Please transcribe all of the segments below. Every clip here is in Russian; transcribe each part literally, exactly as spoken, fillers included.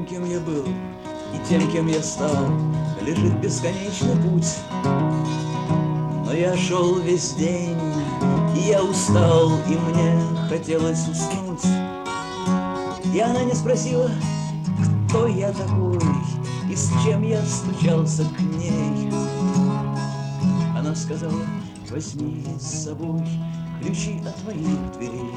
тем, кем я был, и тем, кем я стал, лежит бесконечный путь. Но я шел весь день, и я устал, и мне хотелось уснуть. И она не спросила, кто я такой, и с чем я стучался к ней. Она сказала: возьми с собой ключи от моих дверей.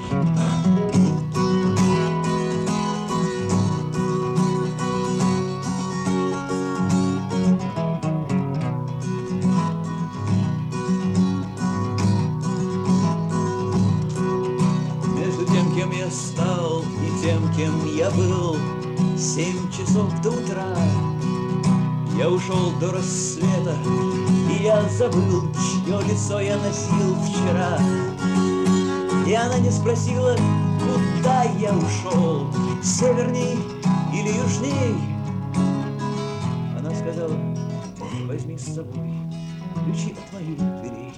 Между тем, кем я стал, и тем, кем я был, семь часов до утра. Я ушел до рассвета, и я забыл, чье лицо я носил вчера. И она не спросила, куда я ушел, северней или южней. Она сказала: возьми с собой ключи от моих дверей.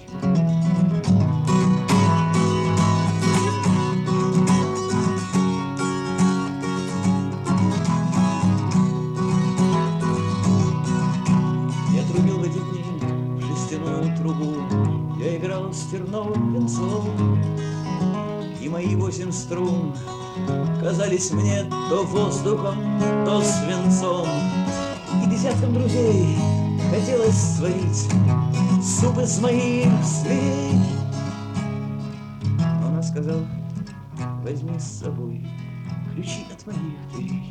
Трубу. Я играл с терновым венцом, и мои восемь струн казались мне то воздухом, то свинцом. И десяткам друзей хотелось сварить суп из моих зверей. Но она сказала: возьми с собой ключи от моих дверей.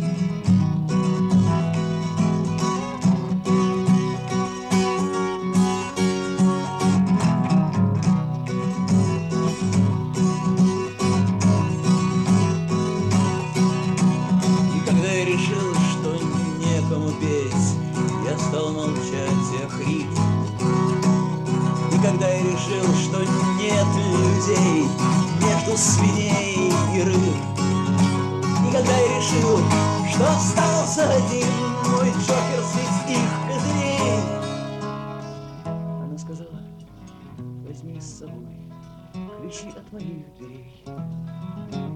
Решил, что некому петь, я стал молчать и охрип. И когда я решил, что нет людей между свиней и рыб, и когда я решил, что остался один мой джокер среди их козырей, она сказала: возьми с собой ключи от моих дверей.